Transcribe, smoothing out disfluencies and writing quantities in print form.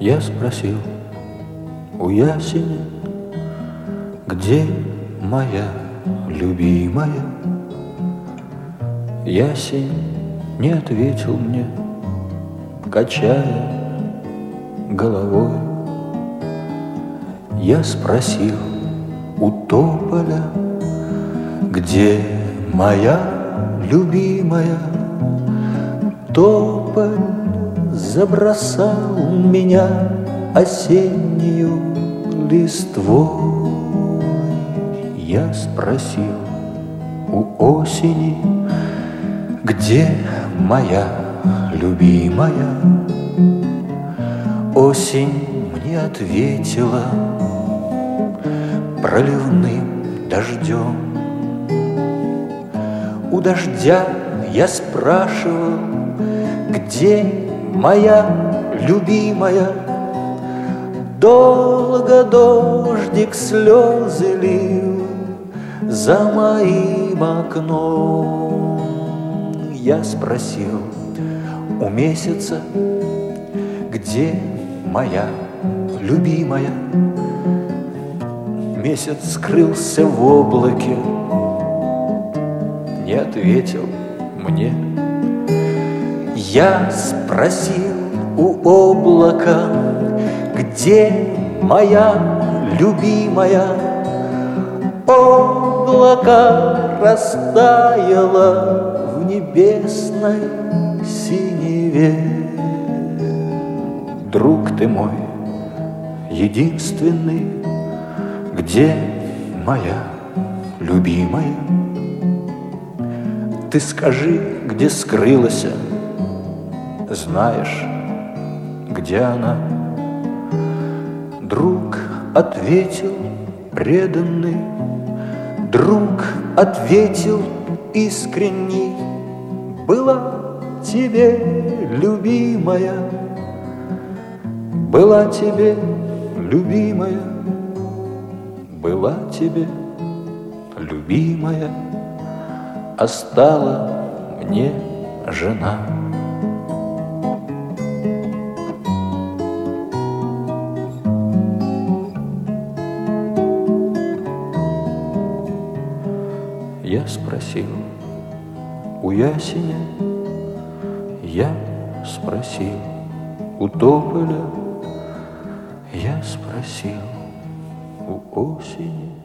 Я спросил у ясеня, где моя любимая? Ясень не ответил мне, качая головой. Я спросил у тополя, где моя любимая? Тополь забросал меня осеннюю листвой. Я спросил у осени, где моя любимая? Осень мне ответила проливным дождем. У дождя я спрашивал, где моя любимая? Долго дождик слезы лил за моим окном. Я спросил у месяца, где моя любимая? Месяц скрылся в облаке, не ответил мне. Я спросил у облака, где моя любимая? Облако растаяло в небесной синеве. Друг ты мой единственный, где моя любимая? Ты скажи, где скрылась, знаешь, где она? Друг ответил преданный, друг ответил искренний: была тебе любимая, была тебе любимая, была тебе любимая, а стала мне жена. Я спросил у ясеня, я спросил у тополя, я спросил у осени.